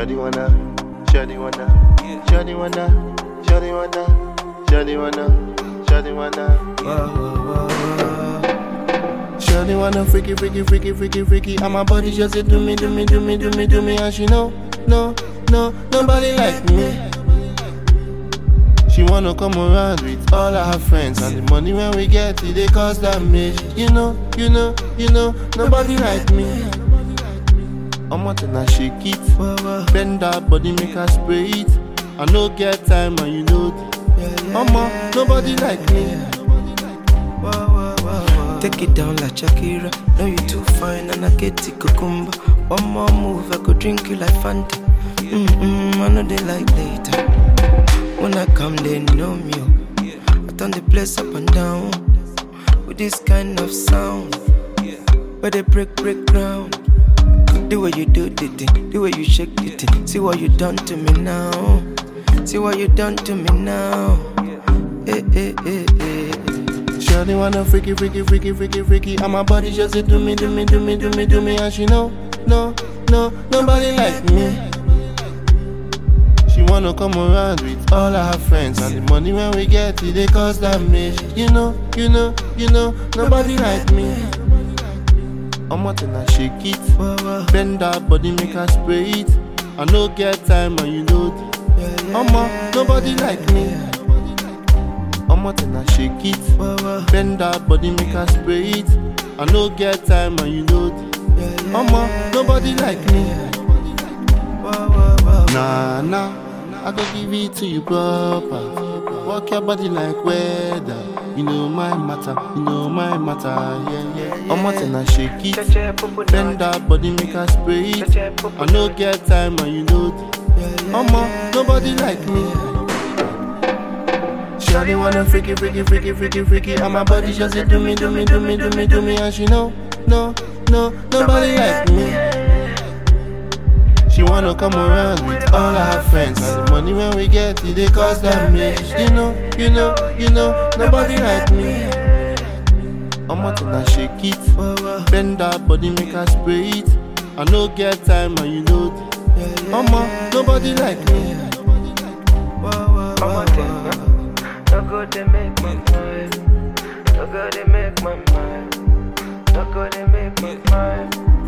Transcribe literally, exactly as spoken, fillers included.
Shawty wanna, shawty wanna, shawty wanna, shawty wanna, shawty wanna, shawty wanna. Shawty wanna freaky, freaky, freaky, freaky, freaky. And my body just say do me, do me, do me, do me, do me. And she know, no, no, nobody like me. She wanna come around with all of her friends, and the money when we get it, they cause damage. You know, you know, you know, nobody like me. I'm wanting to shake it, bend that body, make her spray it. I no get time and you know it. Mama, nobody like me. Take it down like Shakira. Know you too fine and I get it cucumber. One more move, I could drink you like Fanta. Mm-mm, I know they like later. When I come, they know me. I turn the place up and down with this kind of sound, where they break, break ground. The way you do the thing, the way you shake the thing. See what you done to me now. See what you done to me now. Eh, eh, eh, eh. Shawty wanna freaky, freaky, freaky, freaky, freaky. And my body just say do me, do me, do me, do me, do me. And she know, no, no, nobody like me. She wanna come around with all of her friends, and the money when we get it, they cause damage. You know, you know, you know, nobody like me. I'm wanting to shake it, bend that body, make her spray it. I no get time and you know it. Mama, nobody like me. I'm wanting to shake it, bend that body, make her spray it. I no get time and you know it. Mama, nobody like me. Nah, nah, I go give it to you proper. Walk your body like weather. You know my matter, you know my matter, yeah, yeah. I'm wanting to shake it, bend that body, make her spray it. I no get time and you know it. Mama, nobody like me. Shawty wanna freaky, freaky, freaky, freaky, freaky. And my body just say do me, do me, do me, do me, do me. And she know, no, no, nobody like me. She wanna come around with all of her friends, and the money when we get it, they cause damage. You know, you know, you know, nobody like me. I'm wanting to shake it, bend that body, make her spray it. I no get time and you know it. Mama, nobody like me. No good they make my mind. No good they make my mind. No good they make my mind.